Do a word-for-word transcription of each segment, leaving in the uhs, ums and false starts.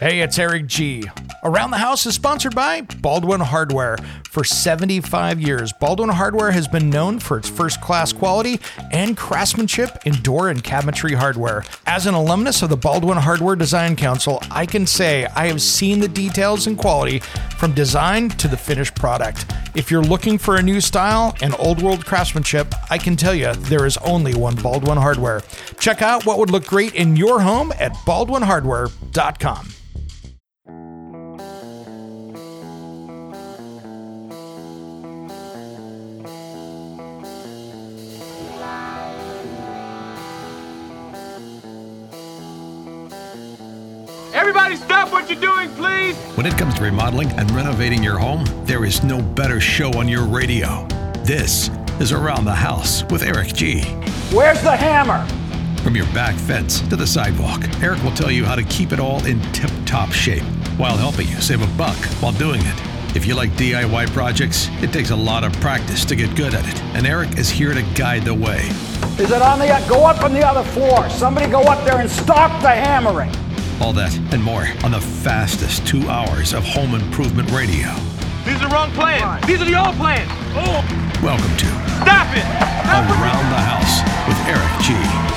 Hey, it's Eric G. Around the House is sponsored by Baldwin Hardware. For seventy-five years, Baldwin Hardware has been known for its first-class quality and craftsmanship in door and cabinetry hardware. As an alumnus of the Baldwin Hardware Design Council, I can say I have seen the details and quality from design to the finished product. If you're looking for a new style and old-world craftsmanship, I can tell you there is only one Baldwin Hardware. Check out what would look great in your home at baldwin hardware dot com. Everybody stop what you're doing, please! When it comes to remodeling and renovating your home, there is no better show on your radio. This is Around the House with Eric G. Where's the hammer? From your back fence to the sidewalk, Eric will tell you how to keep it all in tip-top shape while helping you save a buck while doing it. If you like D I Y projects, it takes a lot of practice to get good at it, and Eric is here to guide the way. Is it on the, go up on the other floor. Somebody go up there and stop the hammering. All that and more on the fastest two hours of home improvement radio. These are the wrong plans. These are the old plans. Oh! Welcome to Stop it! Stop Around the House with Eric G.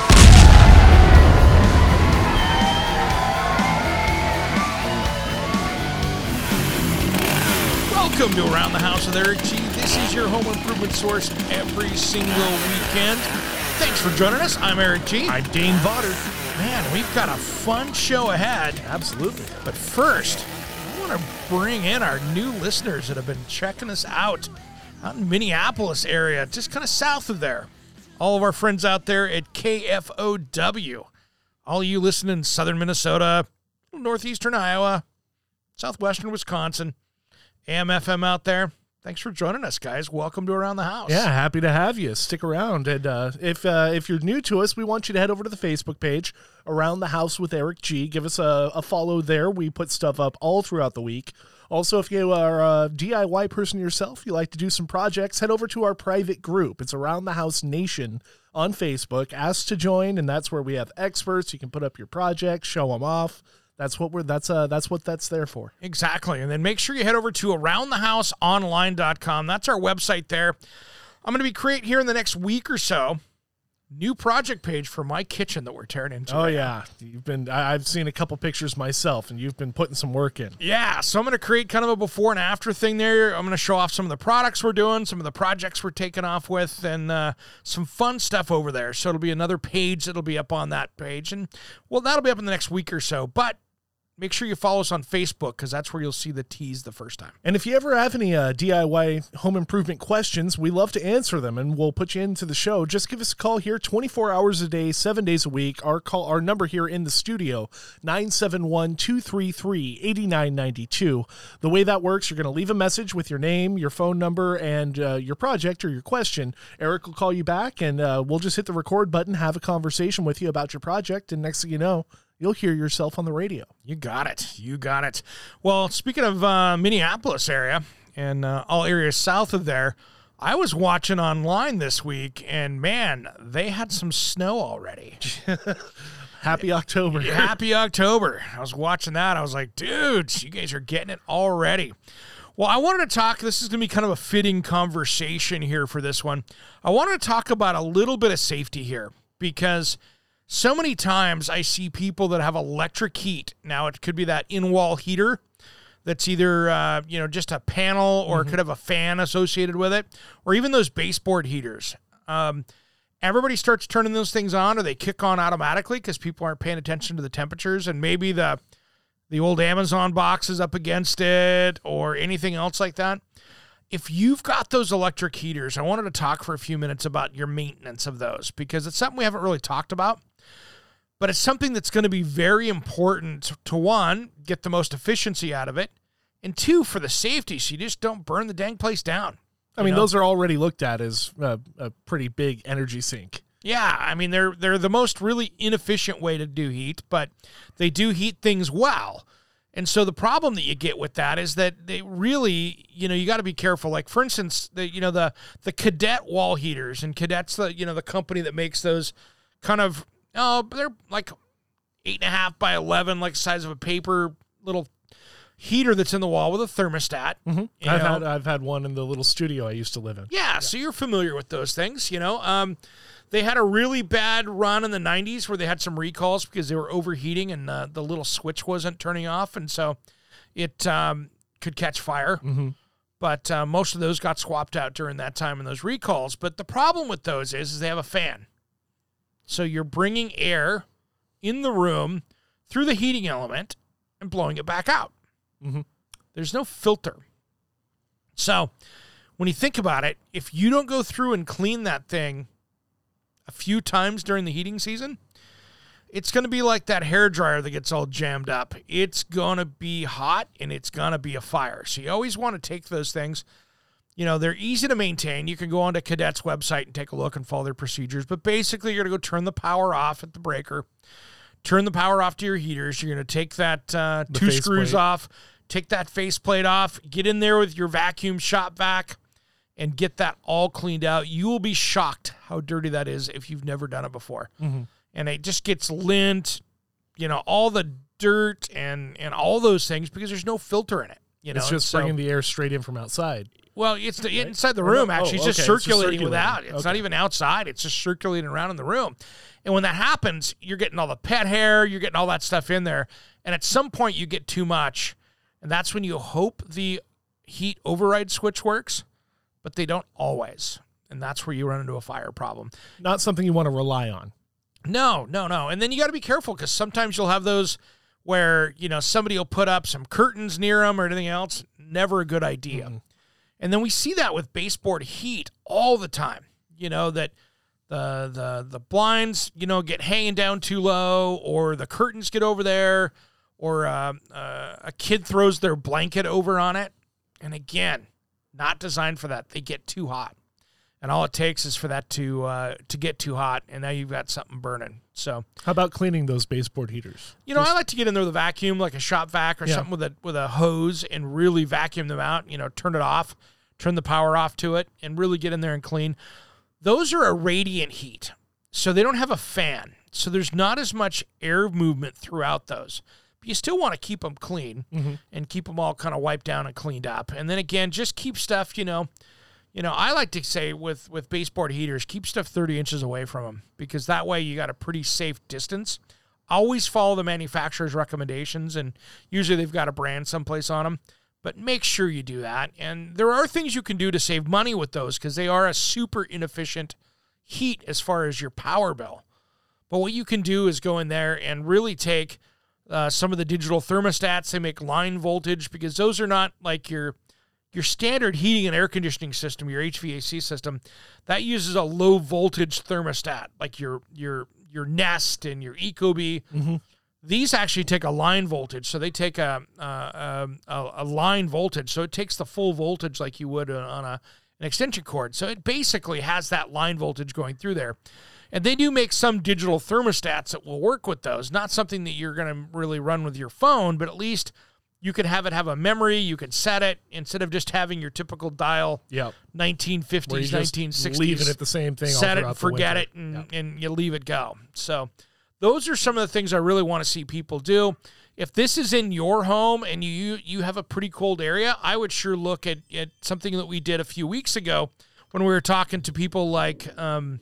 Welcome to Around the House with Eric G. This is your home improvement source every single weekend. Thanks for joining us. I'm Eric G. I'm Dane Vodder. Man, we've got a fun show ahead. Absolutely. But first, I want to bring in our new listeners that have been checking us out out in Minneapolis area, just kind of south of there. All of our friends out there at K F O W. All you listening in southern Minnesota, northeastern Iowa, southwestern Wisconsin, A M F M out there. Thanks for joining us, guys. Welcome to Around the House. Yeah, happy to have you. Stick around. And uh, if uh, if you're new to us, we want you to head over to the Facebook page, Around the House with Eric G. Give us a, a follow there. We put stuff up all throughout the week. Also, if you are a D I Y person yourself, you like to do some projects, head over to our private group. It's Around the House Nation on Facebook. Ask to join, and that's where we have experts. You can put up your projects, show them off. That's what we're that's uh that's what that's there for. Exactly. And then make sure you head over to around the house online dot com. That's our website there. I'm going to be creating here in the next week or so new project page for my kitchen that we're tearing into. Oh right yeah. now. You've been I, I've seen a couple pictures myself, and you've been putting some work in. Yeah, so I'm going to create kind of a before and after thing there. I'm going to show off some of the products we're doing, some of the projects we're taking off with, and uh, some fun stuff over there. So it'll be another page that'll be up on that page. And well, that'll be up in the next week or so. But make sure you follow us on Facebook, because that's where you'll see the tease the first time. And if you ever have any uh, D I Y home improvement questions, we love to answer them, and we'll put you into the show. Just give us a call here, twenty-four hours a day, seven days a week. Our call, our number here in the studio, nine seven one, two three three, eight nine nine two. The way that works, you're going to leave a message with your name, your phone number, and uh, your project or your question. Eric will call you back, and uh, we'll just hit the record button, have a conversation with you about your project, and next thing you know, you'll hear yourself on the radio. You got it. You got it. Well, speaking of uh, Minneapolis area and uh, all areas south of there, I was watching online this week, and man, they had some snow already. Happy October. Happy October. I was watching that. I was like, dudes, you guys are getting it already. Well, I wanted to talk, this is going to be kind of a fitting conversation here for this one. I wanted to talk about a little bit of safety here, because so many times I see people that have electric heat. Now, it could be that in-wall heater that's either, uh, you know, just a panel, or mm-hmm. it could have a fan associated with it, or even those baseboard heaters. Um, everybody starts turning those things on, or they kick on automatically because people aren't paying attention to the temperatures, and maybe the the old Amazon box is up against it or anything else like that. If you've got those electric heaters, I wanted to talk for a few minutes about your maintenance of those, because it's something we haven't really talked about. But it's something that's going to be very important to, one, get the most efficiency out of it, and two, for the safety, so you just don't burn the dang place down. I mean, know? Those are already looked at as a, a pretty big energy sink. Yeah, I mean, they're they're the most really inefficient way to do heat, but they do heat things well. And so the problem that you get with that is that they really, you know, you got to be careful. Like, for instance, the you know the the Cadet wall heaters, and Cadet's the you know the company that makes those kind of. Oh, they're like eight and a half by eleven, like the size of a paper little heater that's in the wall with a thermostat. Mm-hmm. I've know. had I've had one in the little studio I used to live in. Yeah, yeah, so you're familiar with those things, you know. Um, they had a really bad run in the nineties where they had some recalls because they were overheating and uh, the little switch wasn't turning off, and so it um, could catch fire. Mm-hmm. But uh, most of those got swapped out during that time in those recalls. But the problem with those is, is they have a fan. So you're bringing air in the room through the heating element and blowing it back out. Mm-hmm. There's no filter. So when you think about it, if you don't go through and clean that thing a few times during the heating season, it's going to be like that hairdryer that gets all jammed up. It's going to be hot and it's going to be a fire. So you always want to take those things. You know, they're easy to maintain. You can go onto Cadet's website and take a look and follow their procedures. But basically, you're going to go turn the power off at the breaker, turn the power off to your heaters. You're going to take that uh, two screws plate. off, take that faceplate off, get in there with your vacuum shop vac, and get that all cleaned out. You will be shocked how dirty that is if you've never done it before. Mm-hmm. And it just gets lint, you know, all the dirt and, and all those things because there's no filter in it. You know, it's just so, bringing the air straight in from outside. Well, it's the, inside the room, Oh, actually. It's okay. just It's circulating, just circulating. without. It's Okay. not even outside. It's just circulating around in the room. And when that happens, you're getting all the pet hair, you're getting all that stuff in there. And at some point, you get too much. And that's when you hope the heat override switch works, but they don't always. And that's where you run into a fire problem. Not something you want to rely on. No, no, no. And then you got to be careful because sometimes you'll have those where, you know, somebody will put up some curtains near them or anything else. Never a good idea. Mm-hmm. And then we see that with baseboard heat all the time, you know, that the the the blinds, you know, get hanging down too low, or the curtains get over there, or uh, uh, a kid throws their blanket over on it. And again, not designed for that. They get too hot. And all it takes is for that to uh, to get too hot, and now you've got something burning. So, how about cleaning those baseboard heaters? You know, Just, I like to get in there with a vacuum, like a shop vac or yeah. something with a with a hose, and really vacuum them out. You know, turn it off, turn the power off to it, and really get in there and clean. Those are a radiant heat, so they don't have a fan, so there's not as much air movement throughout those. But you still want to keep them clean mm-hmm. and keep them all kind of wiped down and cleaned up. And then again, just keep stuff, you know. You know, I like to say with, with baseboard heaters, keep stuff thirty inches away from them because that way you got a pretty safe distance. Always follow the manufacturer's recommendations, and usually they've got a brand someplace on them, but make sure you do that. And there are things you can do to save money with those because they are a super inefficient heat as far as your power bill. But what you can do is go in there and really take uh, some of the digital thermostats. They make line voltage because those are not like your... Your standard heating and air conditioning system, your H V A C system, that uses a low voltage thermostat, like your your your Nest and your Ecobee. Mm-hmm. These actually take a line voltage, so they take a a, a a line voltage, so it takes the full voltage like you would on a an extension cord. So it basically has that line voltage going through there. And they do make some digital thermostats that will work with those. Not something that you're going to really run with your phone, but at least you could have it have a memory. You could set it instead of just having your typical dial yep. nineteen fifties, nineteen sixties. Leave it at the same thing. Set all it and forget it, and, yep. and you leave it go. So those are some of the things I really want to see people do. If this is in your home and you you have a pretty cold area, I would sure look at, at something that we did a few weeks ago when we were talking to people like, um,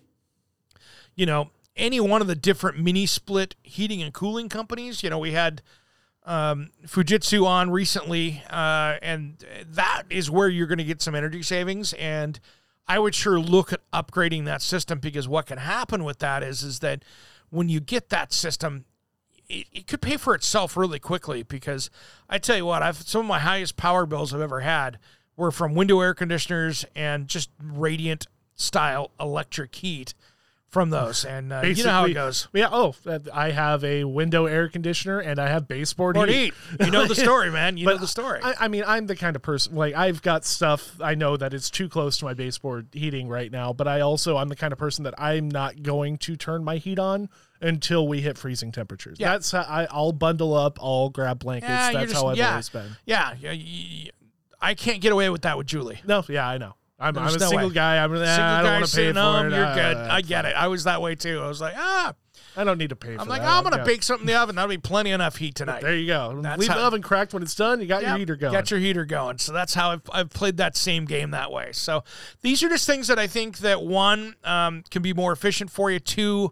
you know, any one of the different mini split heating and cooling companies. You know, we had Um, Fujitsu on recently, uh, and that is where you're going to get some energy savings. And I would sure look at upgrading that system because what can happen with that is, is that when you get that system, it, it could pay for itself really quickly because I tell you what, I've some of my highest power bills I've ever had were from window air conditioners and just radiant style electric heat from those, and uh, you know how it goes. Yeah. Oh, I have a window air conditioner and I have baseboard heat. heat. You know the story, man. You know the story. I, I mean, I'm the kind of person, like, I've got stuff I know that it's too close to my baseboard heating right now, but I also, I'm the kind of person that I'm not going to turn my heat on until we hit freezing temperatures. Yeah. That's how I, I'll bundle up, I'll grab blankets. Yeah, That's just, how I've yeah, always been. Yeah. yeah you, I can't get away with that with Julie. No, yeah, I know. I'm, I'm a no single way. guy. I'm, single I don't guy want to pay sitting for home, it. You're uh, good. I get it. I was that way too. I was like, ah. I don't need to pay for I'm like, that. oh, I'm going to Yeah. bake something in the oven. That'll be plenty enough heat tonight. There you go. That's Leave how- the oven cracked when it's done. You got Yep, your heater going. Got your heater going. So that's how I've, I've played that same game that way. So these are just things that I think that, one, um, can be more efficient for you. Two,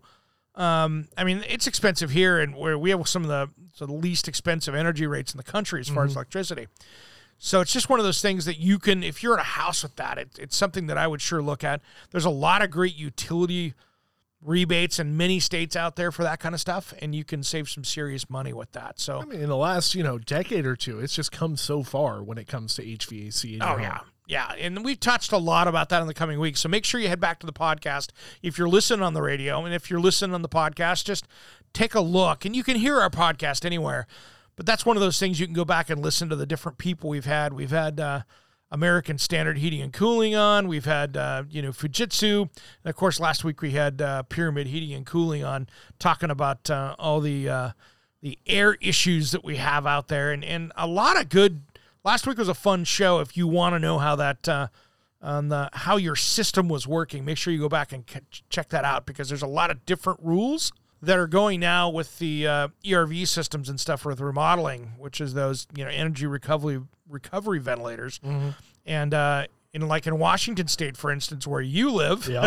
um, I mean, it's expensive here, and where we have some of the, so the least expensive energy rates in the country as far Mm-hmm. as electricity. So it's just one of those things that you can, if you're in a house with that, it, it's something that I would sure look at. There's a lot of great utility rebates in many states out there for that kind of stuff, and you can save some serious money with that. So I mean, in the last, you know, decade or two, it's just come so far when it comes to H V A C. In your Oh, home. yeah. Yeah. And we've touched a lot about that in the coming weeks. So make sure you head back to the podcast. If you're listening on the radio, and if you're listening on the podcast, just take a look. And you can hear our podcast anywhere. But that's one of those things you can go back and listen to the different people we've had. We've had uh, American Standard Heating and Cooling on. We've had, uh, you know, Fujitsu. And, of course, last week we had uh, Pyramid Heating and Cooling on, talking about uh, all the uh, the air issues that we have out there. And, and a lot of good – last week was a fun show. If you want to know how that uh, on the, how your system was working, make sure you go back and c- check that out, because there's a lot of different rules that are going now with the uh, E R V systems and stuff with remodeling, which is those, you know, energy recovery recovery ventilators. Mm-hmm. And uh, in like in Washington State, for instance, where you live, Yeah.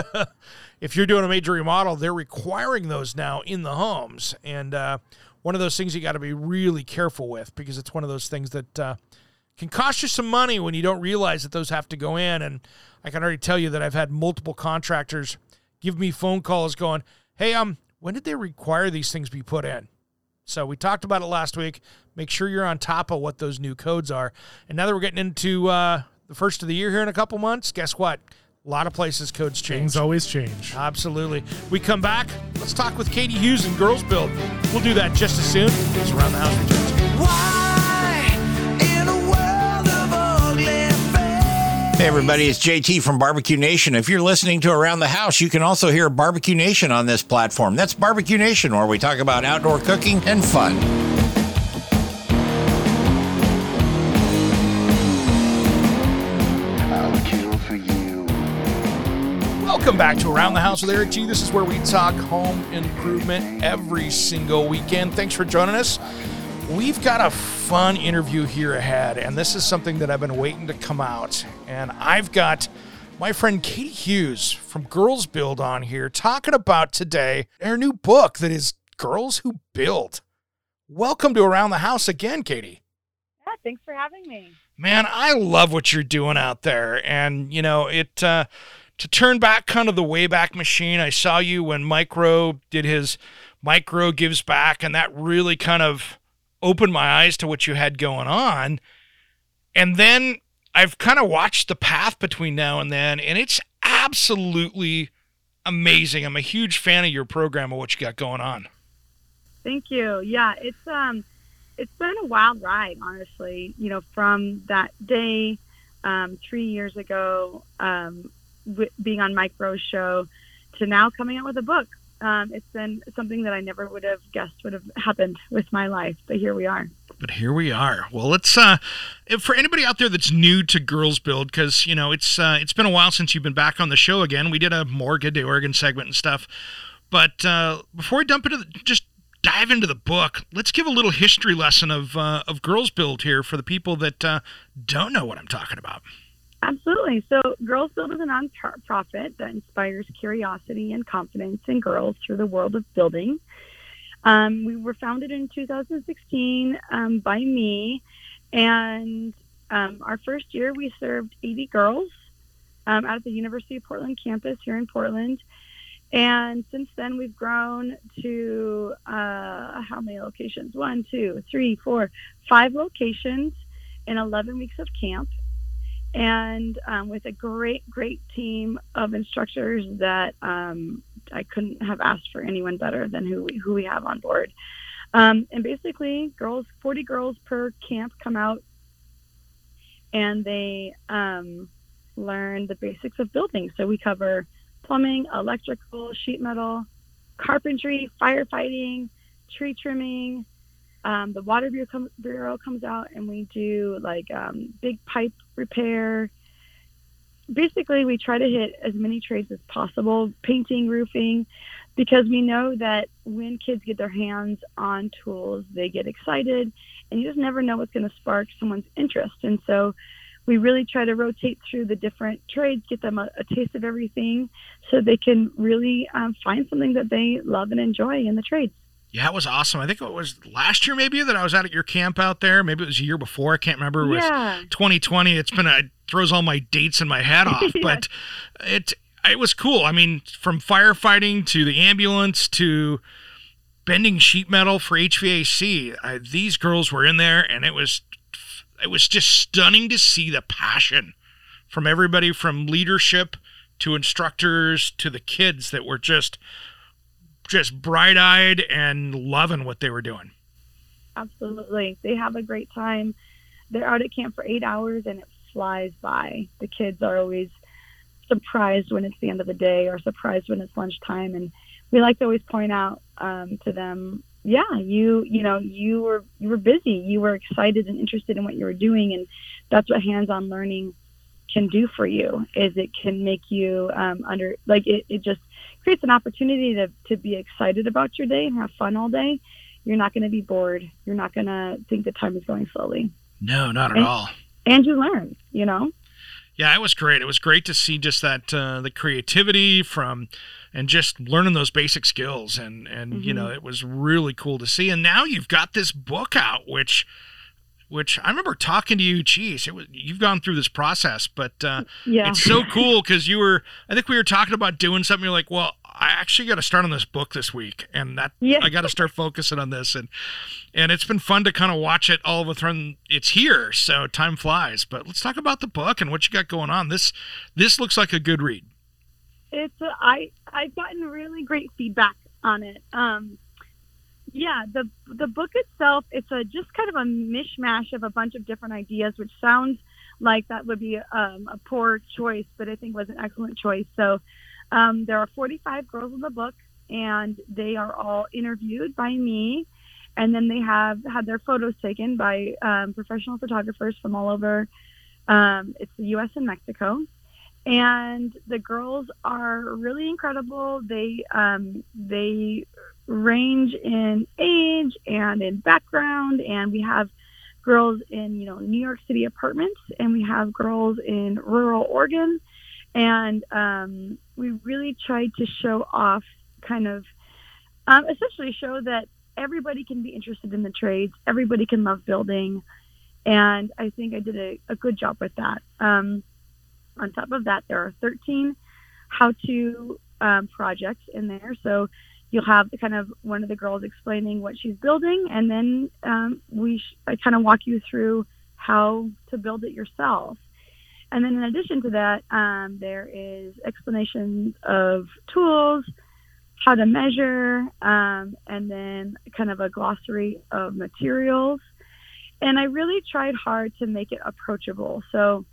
if you're doing a major remodel, they're requiring those now in the homes. And uh, one of those things you got to be really careful with, because it's one of those things that uh, can cost you some money when you don't realize that those have to go in. And I can already tell you that I've had multiple contractors give me phone calls going, hey, um, when did they require these things be put in? So we talked about it last week. Make sure you're on top of what those new codes are. And now that we're getting into uh, the first of the year here in a couple months, guess what? A lot of places codes change. Things always change. Absolutely. We come back. Let's talk with Katie Hughes and Girls Build. We'll do that just as soon as Around the House returns. Hey everybody, it's J T from Barbecue Nation. If you're listening to Around the House, you can also hear Barbecue Nation on this platform. That's Barbecue Nation, where we talk about outdoor cooking and fun. I'll kill for you. Welcome back to Around the House with Eric G. This is where we talk home improvement every single weekend. Thanks for joining us. We've got a fun interview here ahead, and this is something that I've been waiting to come out. And I've got my friend Katie Hughes from Girls Build on here talking about today her new book that is Girls Who Build. Welcome to Around the House again, Katie. Yeah, thanks for having me. Man, I love what you're doing out there. And, you know, it uh, to turn back kind of the Wayback Machine, I saw you when Micro did his Micro Gives Back, and that really kind of opened my eyes to what you had going on. And then I've kind of watched the path between now and then, and it's absolutely amazing. I'm a huge fan of your program and what you got going on. Thank you. Yeah, it's um, it's been a wild ride, honestly. You know, from that day um, three years ago, um, w- being on Micro's show, to now coming out with a book. Um, it's been something that I never would have guessed would have happened with my life, but here we are. But here we are. Well, let's uh, if for anybody out there that's new to Girls Build, because you know it's uh, it's been a while since you've been back on the show again. We did a more Good Day Oregon segment and stuff, but uh, before we dump into the, just dive into the book, let's give a little history lesson of uh, of Girls Build here for the people that uh, don't know what I'm talking about. Absolutely. So Girls Build is a nonprofit that inspires curiosity and confidence in girls through the world of building. Um, we were founded in two thousand sixteen um, by me, and um, our first year we served eighty girls um, out at the University of Portland campus here in Portland. And since then, we've grown to uh, how many locations? One, two, three, four, five locations in eleven weeks of camp. And um, with a great, great team of instructors that um, I couldn't have asked for anyone better than who we, who we have on board. Um, and basically, girls, forty girls per camp come out, and they um, learn the basics of building. So we cover plumbing, electrical, sheet metal, carpentry, firefighting, tree trimming. Um, the water bureau, com- bureau comes out, and we do like um, big pipe repair. Basically, we try to hit as many trades as possible: painting, roofing. because we know that when kids get their hands on tools, they get excited, and you just never know what's going to spark someone's interest. And so we really try to rotate through the different trades, get them a, a taste of everything so they can really um, find something that they love and enjoy in the trades. Yeah, it was awesome. I think it was last year maybe that I was out at your camp out there. Maybe it was a year before. I can't remember. It was yeah. twenty twenty. It's been a, it throws all my dates in my head off. Yeah. But it it was cool. I mean, from firefighting to the ambulance to bending sheet metal for H V A C, I, these girls were in there, and it was it was just stunning to see the passion from everybody, from leadership to instructors to the kids that were just just bright-eyed and loving what they were doing. Absolutely. They have a great time. They're out at camp for eight hours, and it flies by. The kids are always surprised when it's the end of the day or surprised when it's lunchtime. And we like to always point out um, to them, yeah, you, you know, you were, you were busy. You were excited and interested in what you were doing. And that's what hands-on learning can do for you, is it can make you um, under, like it, it just creates an opportunity to, to be excited about your day and have fun all day. You're not going to be bored. You're not going to think the time is going slowly. No, not at and, all. And you learn, you know? Yeah, it was great. It was great to see just that, uh, the creativity from, and just learning those basic skills. And, and mm-hmm. you know, it was really cool to see. And now you've got this book out, which, which I remember talking to you, geez, it was, you've gone through this process, but uh, yeah. it's so cool because you were, I think we were talking about doing something. You're like, well, I actually got to start on this book this week, and that yeah. I got to start focusing on this. And, and it's been fun to kind of watch it all of a sudden. It's here. So time flies, but let's talk about the book and what you got going on. This, this looks like a good read. It's, a, I, I've gotten really great feedback on it. Um, Yeah, the the book itself, it's a just kind of a mishmash of a bunch of different ideas, which sounds like that would be um, a poor choice, but I think was an excellent choice. So um, there are forty-five girls in the book, and they are all interviewed by me, and then they have had their photos taken by um, professional photographers from all over. Um, it's the U S and Mexico. And the girls are really incredible. They um, they range in age and in background, and we have girls in you know New York City apartments, and we have girls in rural Oregon, and um, we really tried to show off, kind of um, essentially show that everybody can be interested in the trades, everybody can love building, and I think I did a, a good job with that. Um, On top of that, there are thirteen how-to um, projects in there. So you'll have kind of one of the girls explaining what she's building, and then um, we sh- I kind of walk you through how to build it yourself. And then in addition to that, um, there is explanations of tools, how to measure, um, and then kind of a glossary of materials. And I really tried hard to make it approachable. So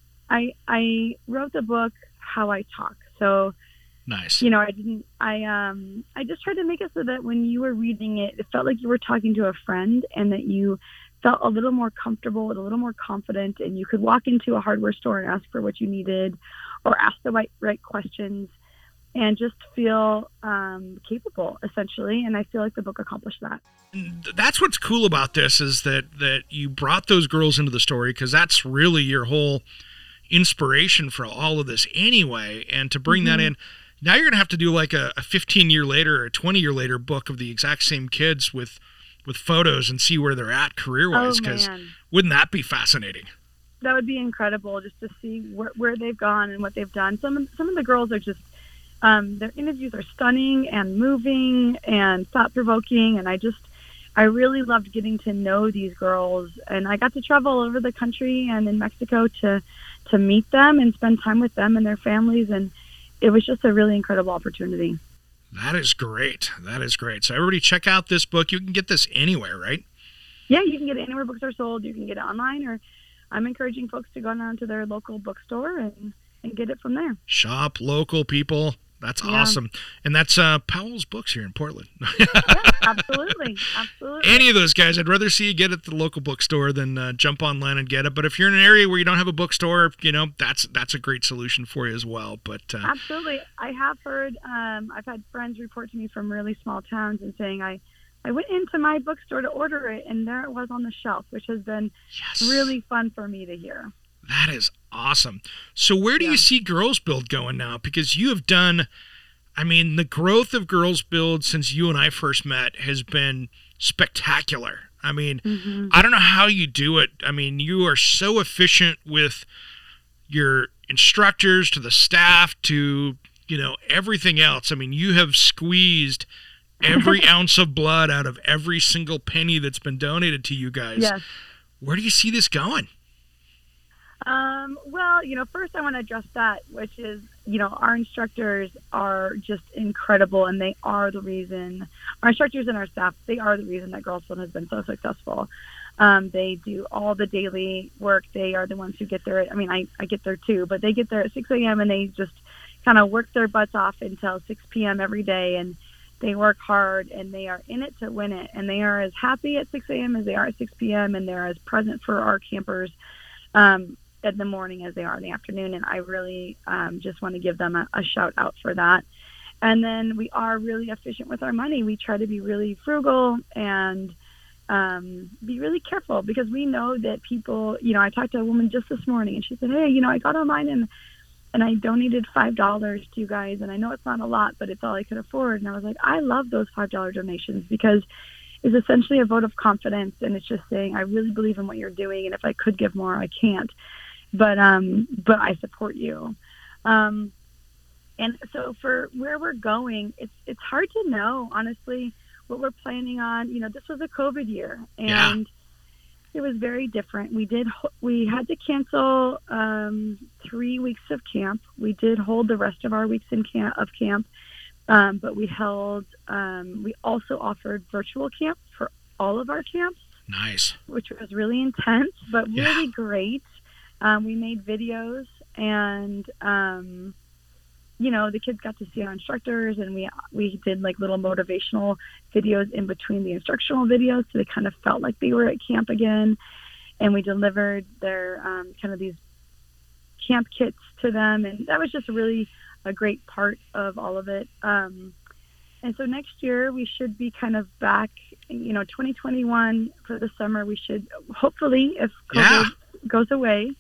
I I wrote the book how I talk. So nice. You know, I didn't I um I just tried to make it so that when you were reading it, it felt like you were talking to a friend, and that you felt a little more comfortable and a little more confident, and you could walk into a hardware store and ask for what you needed, or ask the right right questions, and just feel um, capable, essentially. And I feel like the book accomplished that. That's what's cool about this, is that that you brought those girls into the story, because that's really your whole inspiration for all of this anyway. And to bring mm-hmm. that in, now you're gonna have to do like a, a fifteen year later or a twenty year later book of the exact same kids with with photos, and see where they're at career wise, because oh, wouldn't that be fascinating? That would be incredible, just to see where, where they've gone and what they've done. Some of, some of the girls are just um, their interviews are stunning and moving and thought provoking, and I just I really loved getting to know these girls, and I got to travel all over the country and in Mexico to to meet them and spend time with them and their families, and it was just a really incredible opportunity. That is great. That is great. So everybody check out this book. You can get this anywhere, right? Yeah, you can get it anywhere books are sold. You can get it online, or I'm encouraging folks to go down to their local bookstore and, and get it from there. Shop local, people. That's Yeah. awesome. And that's uh, Powell's Books here in Portland. Yeah, absolutely, absolutely. Any of those guys, I'd rather see you get it at the local bookstore than uh, jump online and get it. But if you're in an area where you don't have a bookstore, you know, that's that's a great solution for you as well. But uh, Absolutely. I have heard, um, I've had friends report to me from really small towns and saying, I, I went into my bookstore to order it, and there it was on the shelf, which has been yes. really fun for me to hear. That is awesome. So where do Yeah. you see Girls Build going now? Because you have done, I mean, the growth of Girls Build since you and I first met has been spectacular. I mean, Mm-hmm. I don't know how you do it. I mean, you are so efficient with your instructors to the staff to, you know, everything else. I mean, you have squeezed every ounce of blood out of every single penny that's been donated to you guys. Yes. Where do you see this going? Um, well, you know, first I want to address that, which is, you know, our instructors are just incredible, and they are the reason, our instructors and our staff, they are the reason that Girls Build has been so successful. Um, they do all the daily work. They are the ones who get there. I mean, I, I get there too, but they get there at six a.m. and they just kind of work their butts off until six p.m. every day, and they work hard, and they are in it to win it. And they are as happy at six a.m. as they are at six p.m., and they're as present for our campers um, in the morning as they are in the afternoon. And I really um, just want to give them a, a shout out for that. And then we are really efficient with our money. We try to be really frugal and um, be really careful, because we know that people, you know, I talked to a woman just this morning, and she said, hey, you know, I got online and and I donated five dollars to you guys, and I know it's not a lot, but it's all I could afford. And I was like, I love those five dollar donations, because it's essentially a vote of confidence, and it's just saying, I really believe in what you're doing, and if I could give more, I can't. But um, but I support you. Um, and so for where we're going, it's it's hard to know, honestly, what we're planning on. You know, this was a COVID year, and Yeah. it was very different. We did we had to cancel um, three weeks of camp. We did hold the rest of our weeks in camp of camp, um, but we held. Um, we also offered virtual camp for all of our camps, Nice. which was really intense, but Yeah. really great. Um, we made videos, and um, you know, the kids got to see our instructors, and we we did like little motivational videos in between the instructional videos, so they kind of felt like they were at camp again. And we delivered their um, kind of these camp kits to them, and that was just really a great part of all of it. Um, and so next year we should be kind of back, you know, twenty twenty-one for the summer. We should hopefully, if COVID Yeah. goes away,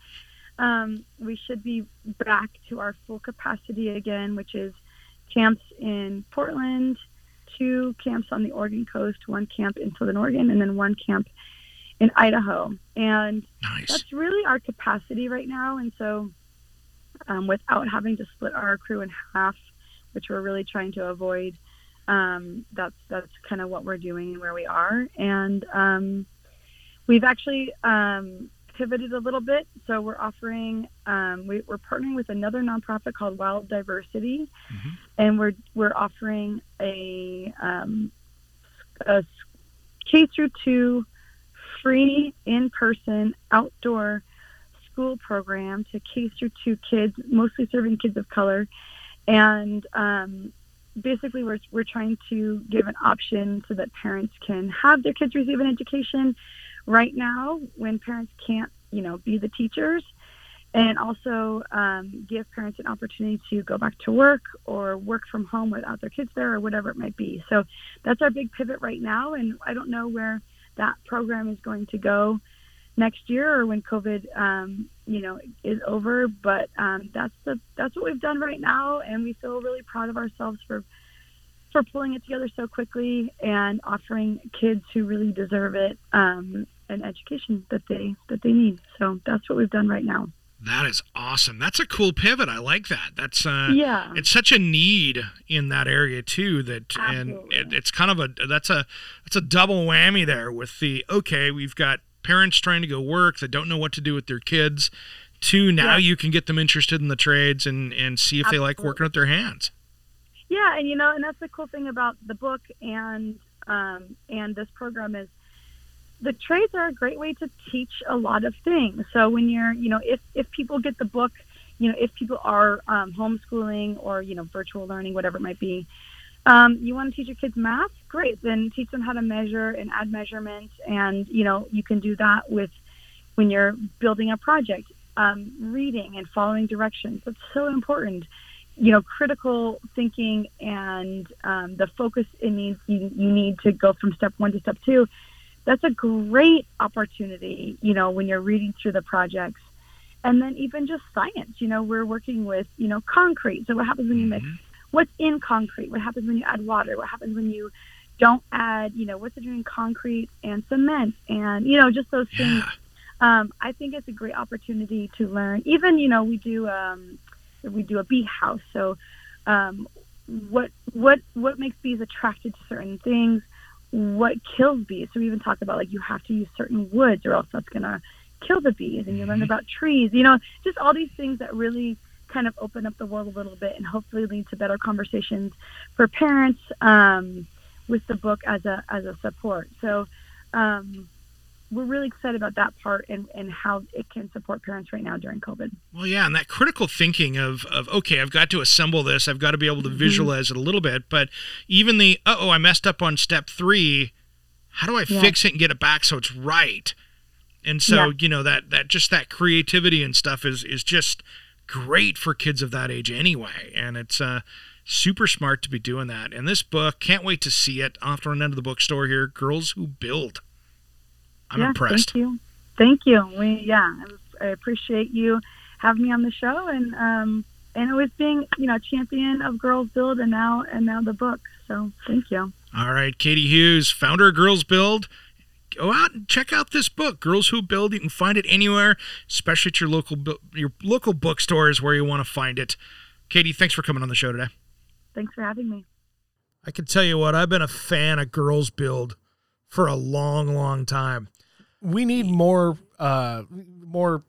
um, we should be back to our full capacity again, which is camps in Portland, two camps on the Oregon coast, one camp in Southern Oregon, and then one camp in Idaho. And Nice. that's really our capacity right now. And so um, without having to split our crew in half, which we're really trying to avoid, um, that's that's kind of what we're doing and where we are. And um, we've actually um, pivoted a little bit. So we're offering, um, we, we're partnering with another nonprofit called Wild Diversity, Mhm. and we're we're offering a, um, a K through two free in-person outdoor school program to K through two kids, mostly serving kids of color. And um, basically we're, we're trying to give an option so that parents can have their kids receive an education right now when parents can't, you know, be the teachers, and also um, give parents an opportunity to go back to work or work from home without their kids there or whatever it might be. So that's our big pivot right now. And I don't know where that program is going to go next year or when COVID, um, you know, is over. But um, that's the that's what we've done right now, and we feel really proud of ourselves for for pulling it together so quickly and offering kids who really deserve it um, an education that they that they need. So that's what we've done right now. That is awesome. That's a cool pivot. I like that. That's uh, Yeah. It's such a need in that area too. That Absolutely. and it, it's kind of a that's a that's a double whammy there with the okay. We've got parents trying to go work that don't know what to do with their kids. Two, now Yeah. you can get them interested in the trades and and see if they like working with their hands. Yeah, and you know, and that's the cool thing about the book and um, and this program is the trades are a great way to teach a lot of things. So when you're, you know, if, if people get the book, you know, if people are um, homeschooling or, you know, virtual learning, whatever it might be, um, you want to teach your kids math? Great. Then teach them how to measure and add measurements. And, you know, you can do that with when you're building a project, um, reading and following directions. That's so important. You know, critical thinking and um, the focus it needs, you, you need to go from step one to step two. That's a great opportunity, you know, when you're reading through the projects. And then even just science, you know, we're working with, you know, concrete. So what happens when you mix, what's in concrete? What happens when you add water? What happens when you don't add, you know, what's the difference between concrete and cement? And, you know, just those things. Um, I think it's a great opportunity to learn. Even, you know, we do, um, we do a bee house. So um, what, what, what makes bees attracted to certain things? What kills bees? So we even talk about, like, you have to use certain woods or else that's going to kill the bees. And you learn about trees, you know, just all these things that really kind of open up the world a little bit and hopefully lead to better conversations for parents um, with the book as a, as a support. So um, we're really excited about that part and, and how it can support parents right now during COVID. Well, yeah, and that critical thinking of, of okay, I've got to assemble this. I've got to be able to visualize mm-hmm. it a little bit. But even the, uh-oh, I messed up on step three. How do I yeah. fix it and get it back so it's right? And so, yeah. you know, that, that just that creativity and stuff is, is just great for kids of that age anyway. And it's uh, super smart to be doing that. And this book, can't wait to see it. I'll have to run into the bookstore here, Girls Who Build. I'm yeah, impressed. Thank you. Thank you. We, yeah, I appreciate you having me on the show and um, and always being, you know, champion of Girls Build and now and now the book. So thank you. All right, Katie Hughes, founder of Girls Build. Go out and check out this book, Girls Who Build. You can find it anywhere, especially at your local your local bookstores where you want to find it. Katie, thanks for coming on the show today. Thanks for having me. I can tell you what, I've been a fan of Girls Build for a long, long time. We need more uh, more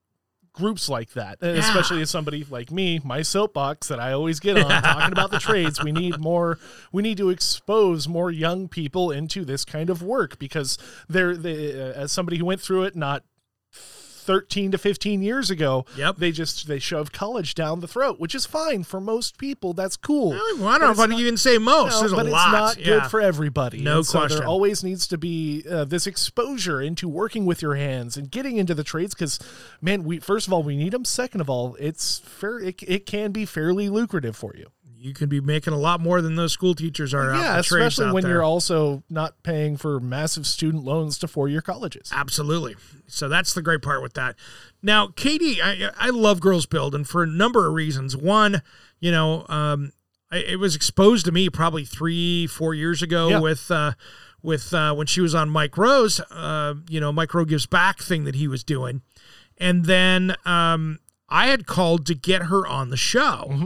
groups like that, yeah. especially as somebody like me, my soapbox that I always get on talking about the trades. We need more. We need to expose more young people into this kind of work because they're, they, uh, as somebody who went through it not thirteen to fifteen years ago, yep. they just they shove college down the throat, which is fine for most people. That's cool. Well, I don't know if I can even say most. No, There's but a it's lot. not yeah. good for everybody. No and so question. There always needs to be uh, this exposure into working with your hands and getting into the trades because, man, we first of all we need them. Second of all, it's fair. It, it can be fairly lucrative for you. You can be making a lot more than those school teachers are. Yeah, out the trades especially out when there. you're also not paying for massive student loans to four-year colleges. Absolutely. So that's the great part with that. Now, Katie, I, I love Girls Build, and for a number of reasons. One, you know, um, I, it was exposed to me probably three, four years ago yeah. with uh, with uh, when she was on Mike Rowe's, uh, you know, Mike Rowe Gives Back thing that he was doing, and then um, I had called to get her on the show. Mm-hmm.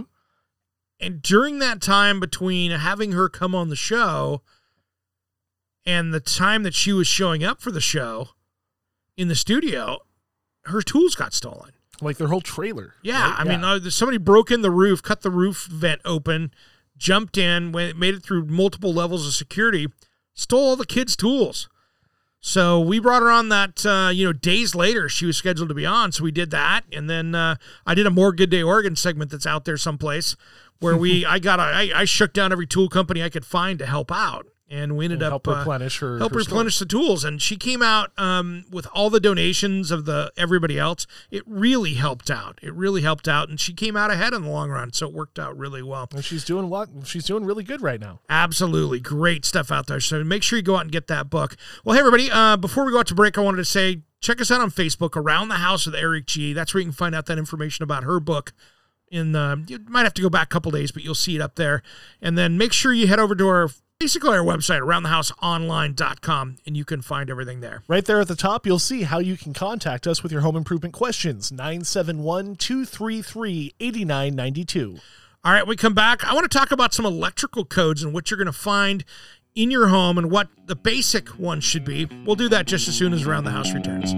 And during that time between having her come on the show and the time that she was showing up for the show in the studio, her tools got stolen. Like their whole trailer. Yeah. Right? I yeah. mean, uh, somebody broke in the roof, cut the roof vent open, jumped in, went, made it through multiple levels of security, stole all the kids' tools. So we brought her on that, uh, you know, days later she was scheduled to be on. So we did that. And then uh, I did a More Good Day Oregon segment that's out there someplace where we, I got, a, I, I shook down every tool company I could find to help out. And we ended and up help replenish her, uh, help her replenish store. the tools. And she came out um, with all the donations of the everybody else. It really helped out. It really helped out, and she came out ahead in the long run. So it worked out really well. And she's doing a lot. She's doing really good right now. Absolutely, great stuff out there. So make sure you go out and get that book. Well, hey everybody, uh, before we go out to break, I wanted to say check us out on Facebook, Around the House with Eric G. That's where you can find out that information about her book. In the, you might have to go back a couple days, but you'll see it up there. And then make sure you head over to our basically our website, around the house online dot com, and you can find everything there. Right there at the top, you'll see how you can contact us with your home improvement questions. nine seven one, two three three, eight nine nine two. All right, when we come back, I want to talk about some electrical codes and what you're going to find in your home and what the basic ones should be. We'll do that just as soon as Around the House returns.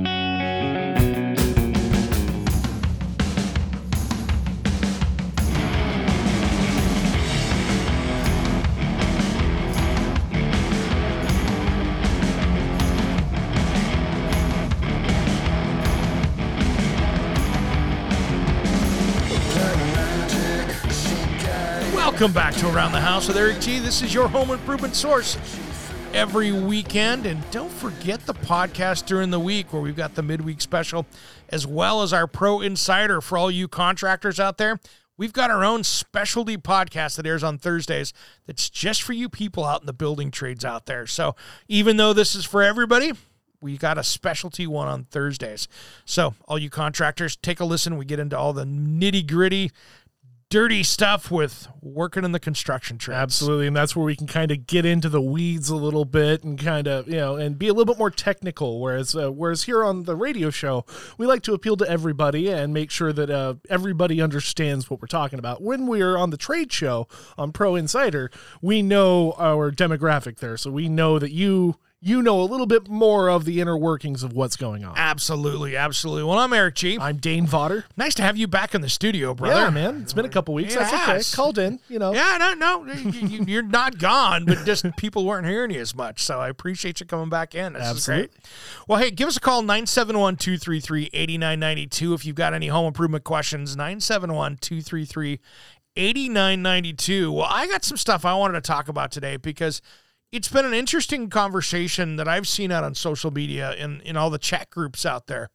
Welcome back to Around the House with Eric G. This is your home improvement source every weekend. And don't forget the podcast during the week where we've got the midweek special as well as our Pro Insider for all you contractors out there. We've got our own specialty podcast that airs on Thursdays that's just for you people out in the building trades out there. So even though this is for everybody, we got a specialty one on Thursdays. So all you contractors, take a listen. We get into all the nitty-gritty, dirty stuff with working in the construction trades. Absolutely, and that's where we can kind of get into the weeds a little bit and kind of, you know, and be a little bit more technical, whereas uh, whereas here on the radio show, we like to appeal to everybody and make sure that uh, everybody understands what we're talking about. When we're on the trade show on Pro Insider, we know our demographic there, so we know that you... you know a little bit more of the inner workings of what's going on. Absolutely, absolutely. Well, I'm Eric G. I'm Dane Vodder. Nice to have you back in the studio, brother. Yeah, man. It's been a couple weeks. It That's has. okay. Called in, you know. Yeah, no, no. you, you're not gone, but just people weren't hearing you as much. So I appreciate you coming back in. This Absolutely. is great. Well, hey, give us a call, nine seven one, two three three, eight nine nine two if you've got any home improvement questions, nine seven one, two three three, eight nine nine two. Well, I got some stuff I wanted to talk about today because it's been an interesting conversation that I've seen out on social media and in all the chat groups out there.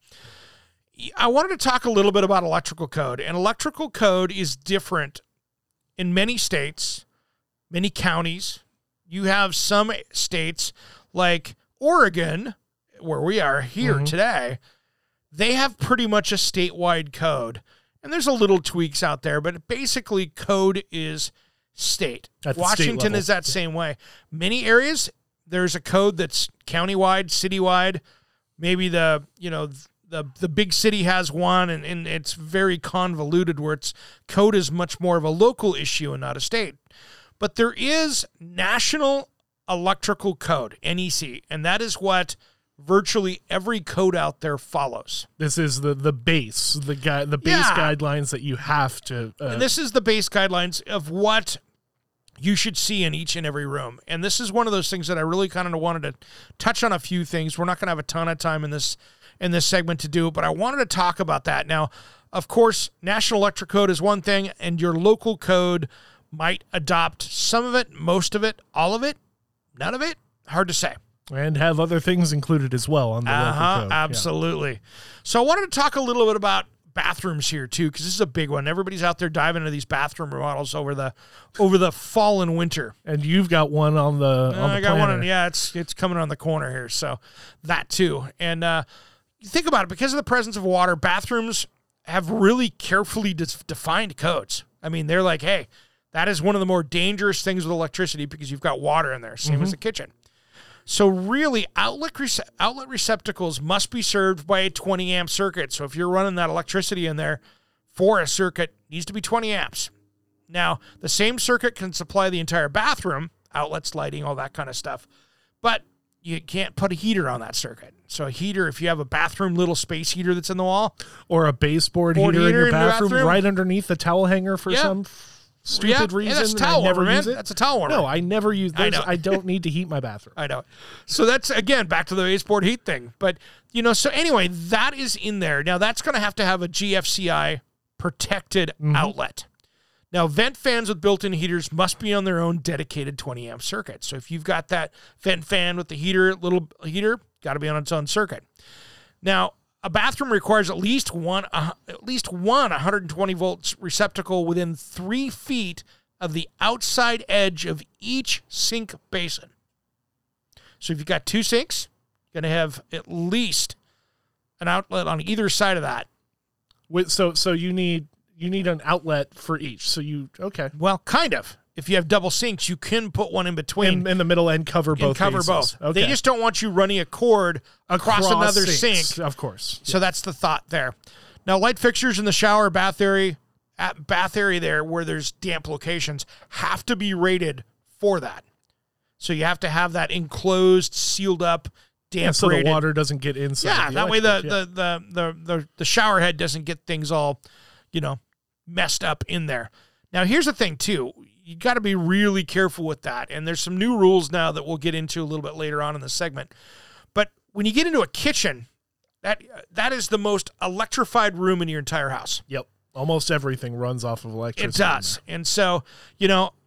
I wanted to talk a little bit about electrical code, and electrical code is different in many states, many counties. You have some states like Oregon, where we are here mm-hmm. today, they have pretty much a statewide code, and there's a little tweaks out there, but basically code is state. Washington is that same way. Many areas, there's a code that's countywide, citywide. Maybe the, you know, the the big city has one, and, and it's very convoluted where its code is much more of a local issue and not a state. But there is National Electrical Code, N E C, and that is what virtually every code out there follows. This is the the base, the guy, the base yeah. guidelines that you have to. Uh, and this is the base guidelines of what you should see in each and every room. And this is one of those things that I really kind of wanted to touch on a few things. We're not going to have a ton of time in this in this segment to do it, but I wanted to talk about that. Now, of course, National Electric Code is one thing, and your local code might adopt some of it, most of it, all of it, none of it. Hard to say. And have other things included as well on the uh-huh, local code. Absolutely. Yeah. So I wanted to talk a little bit about bathrooms here too, because this is a big one. Everybody's out there diving into these bathroom remodels over the over the fall and winter. And you've got one on the on uh, the I got planner. one. On, yeah, it's it's coming on the corner here. So that too. And uh, think about it. Because of the presence of water, bathrooms have really carefully dis- defined codes. I mean, they're like, hey, that is one of the more dangerous things with electricity because you've got water in there, same mm-hmm. as the kitchen. So really, outlet rece- outlet receptacles must be served by a twenty amp circuit. So if you're running that electricity in there for a circuit, it needs to be twenty amps. Now, the same circuit can supply the entire bathroom, outlets, lighting, all that kind of stuff, but you can't put a heater on that circuit. So a heater, if you have a bathroom little space heater that's in the wall. Or a baseboard heater, heater in your bathroom, bathroom right underneath the towel hanger for yep. some stupid yep. reason. Yeah, that's towel I never warmer, use man. it. That's a towel warmer. No, I never use those. I, know. I don't need to heat my bathroom. I know. So that's, again, back to the baseboard heat thing. But, you know, so anyway, that is in there. Now, that's going to have to have a G F C I protected mm-hmm. outlet. Now, vent fans with built-in heaters must be on their own dedicated twenty amp circuit. So if you've got that vent fan with the heater, little heater, got to be on its own circuit. Now, a bathroom requires at least one, uh, at least one one hundred twenty volts receptacle within three feet of the outside edge of each sink basin. So if you've got two sinks, you're going to have at least an outlet on either side of that. With, so so you need you need an outlet for each. So you okay? Well, kind of. If you have double sinks, you can put one in between in, in the middle and cover both. And cover bases. both. Okay. They just don't want you running a cord across, across another sinks, sink, of course. So yeah. That's the thought there. Now, light fixtures in the shower, bath area, at bath area there where there's damp locations have to be rated for that. So you have to have that enclosed, sealed up, damp yeah, so rated. the water doesn't get inside. Yeah, the that way the, yeah. the, the, the, the, the shower head doesn't get things all, you know, messed up in there. Now, here's the thing, too. You got to be really careful with that. And there's some new rules now that we'll get into a little bit later on in the segment. But when you get into a kitchen, that that is the most electrified room in your entire house. Yep. Almost everything runs off of electricity. It does. And so, you know,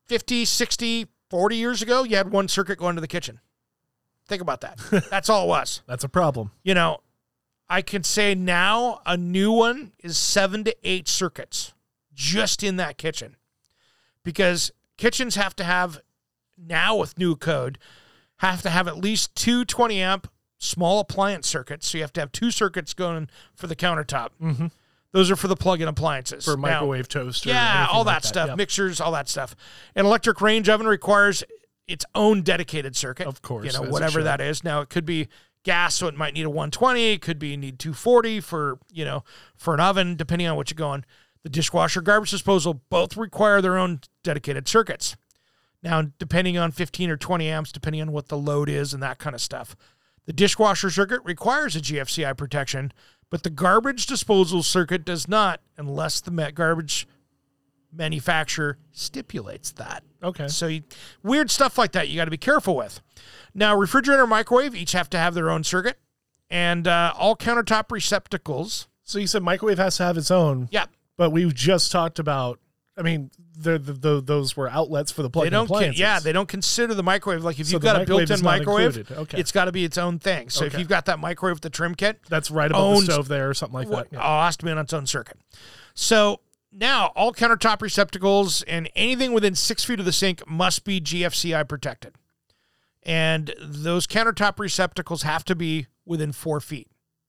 fifty, sixty, forty years ago, you had one circuit going to the kitchen. Think about that. That's all it was. That's a problem. You know, I can say now a new one is seven to eight circuits just in that kitchen, because kitchens have to have, now with new code, have to have at least two twenty amp small appliance circuits. So you have to have two circuits going for the countertop. Mm-hmm. Those are for the plug-in appliances. For microwave now, toaster. Yeah, all that, like that stuff. Yep. Mixers, all that stuff. An electric range oven requires its own dedicated circuit. Of course. You know, whatever that is. Now, it could be gas, so it might need a one twenty. It could be need two forty for, you know, for an oven, depending on what you're going. The dishwasher, garbage disposal, both require their own dedicated circuits. Now, depending on fifteen or twenty amps, depending on what the load is and that kind of stuff. The dishwasher circuit requires a G F C I protection, but the garbage disposal circuit does not, unless the garbage manufacturer stipulates that. Okay. So you, weird stuff like that you got to be careful with. Now, refrigerator and microwave each have to have their own circuit, and uh, all countertop receptacles. So you said microwave has to have its own. Yeah. But we just talked about, I mean, the, the, the, those were outlets for the plug-in They don't, appliances. yeah, they don't consider the microwave. Like if So you've the got a microwave built-in is not microwave, included. Okay. it's got to be its own thing. So if Okay. you've got that microwave with the trim kit, That's right above owns- the stove there or something like What, that. oh, it has to be on its own circuit. So now all countertop receptacles and anything within six feet of the sink must be G F C I protected. And those countertop receptacles have to be within four feet.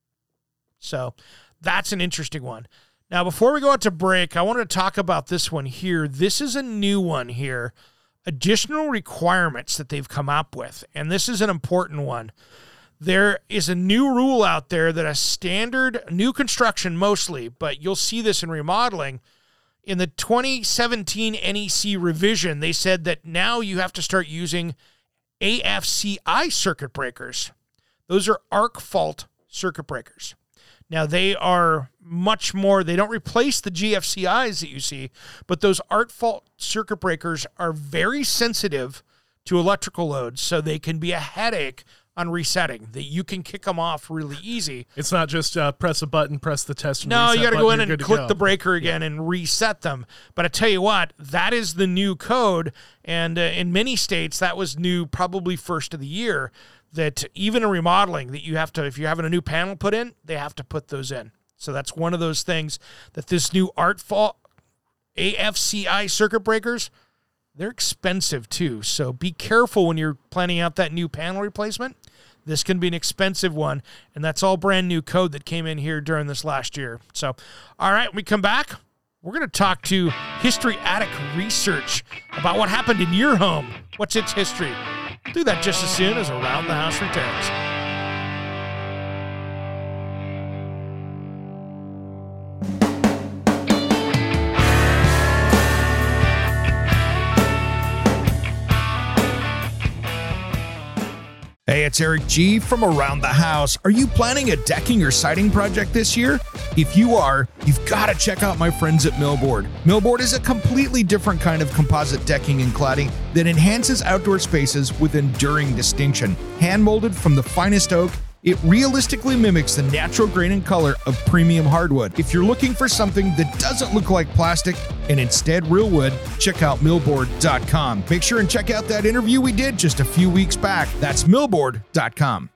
So that's an interesting one. Now, before we go out to break, I wanted to talk about this one here. This is a new one here. Additional requirements that they've come up with. And this is an important one. There is a new rule out there that a standard, new construction mostly, but you'll see this in remodeling. In the twenty seventeen N E C revision, they said that now you have to start using A F C I circuit breakers. Those are arc fault circuit breakers. Now, they are much more, they don't replace the G F C Is that you see, but those arc fault circuit breakers are very sensitive to electrical loads, so they can be a headache on resetting, that you can kick them off really easy. It's not just uh, press a button, press the test. And No, reset you got to button, go in you're and good to click go. the breaker again yeah. and reset them. But I tell you what, that is the new code. And uh, in many states, that was new probably first of the year, that even in remodeling, that you have to, if you're having a new panel put in, they have to put those in. So that's one of those things that this new art fault A F C I circuit breakers, they're expensive too. So be careful when you're planning out that new panel replacement. This can be an expensive one, and that's all brand new code that came in here during this last year. So, all right, when we come back, we're going to talk to History Attic Research about what happened in your home. What's its history? We'll do that just as soon as Around the House returns. Hey, it's Eric G. from Around the House. Are you planning a decking or siding project this year? If you are, you've got to check out my friends at Millboard. Millboard is a completely different kind of composite decking and cladding that enhances outdoor spaces with enduring distinction. Hand-molded from the finest oak, it realistically mimics the natural grain and color of premium hardwood. If you're looking for something that doesn't look like plastic and instead real wood, check out millboard dot com. Make sure and check out that interview we did just a few weeks back. That's millboard dot com.